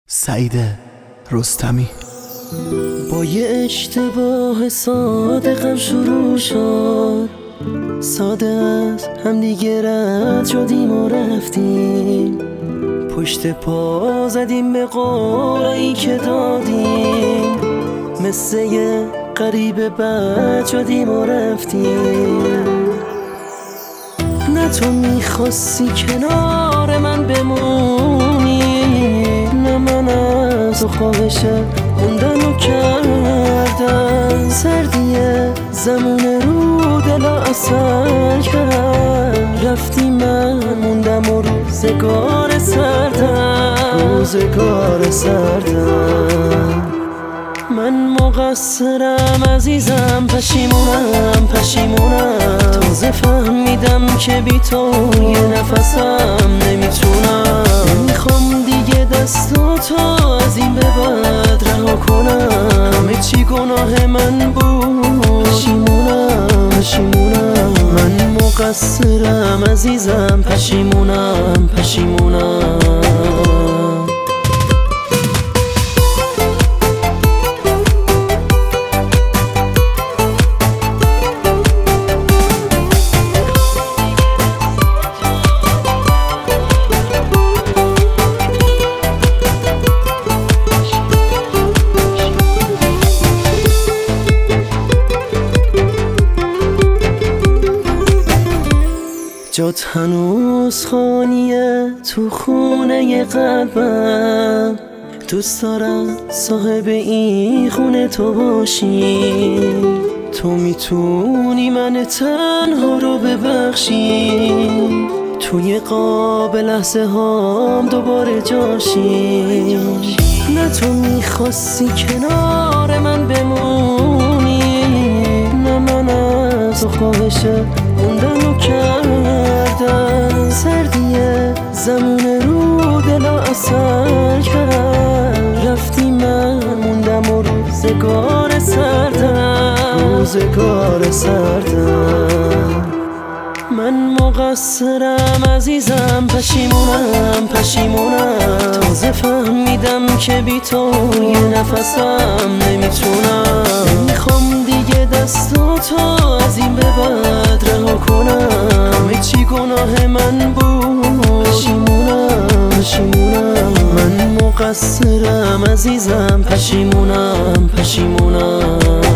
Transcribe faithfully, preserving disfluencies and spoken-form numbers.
سعید رستمی. با یه اشتباه ساده غم شروع شد، ساده از هم دیگه رد شدیم و رفتیم، پشت پا زدیم به قولایی که دادیم، مثل یه غریبه بد شدیم و رفتیم. نه تو میخواستی کنار من بمونی، نه من از تو خواهش موندنو کردم. سردی زمان رو دلا اثر کرد، رفتی من موندم و روزگار سردم، روزگار سردم. من مقصرم عزیزم، پشیمونم پشیمونم، تازه فهمیدم که بی تو یه نفسم نمیتونم. نمیخوام دیگه دستاتو از این به بعد رها کنم، همه چی گناه من بود، پشیمونم پشیمونم. من مقصرم عزیزم، پشیمونم پشیمونم. جات هنوز خانیه تو خونه قلبم، دوست دارم صاحب این خونه تو باشی. تو میتونی من تنها رو ببخشی، توی قاب لحظه هام دوباره جاشی. نه تو میخواستی کنار من بمونی، نه من از تو خواهش موندنو کردم. سردی زمان رو دلا اثر کرد، رفتی من موندم و روزگار سردم، روزگار سردم. من مقصرم عزیزم، پشیمونم پشیمونم، تازه فهمیدم که بی تو یه نفسم نمیتونم. نمیخوام دیگه دستاتو از این به بعد رها کنم، همه چی گناه من بود، پشیمونم پشیمونم. من مقصرم عزیزم، پشیمونم پشیمونم.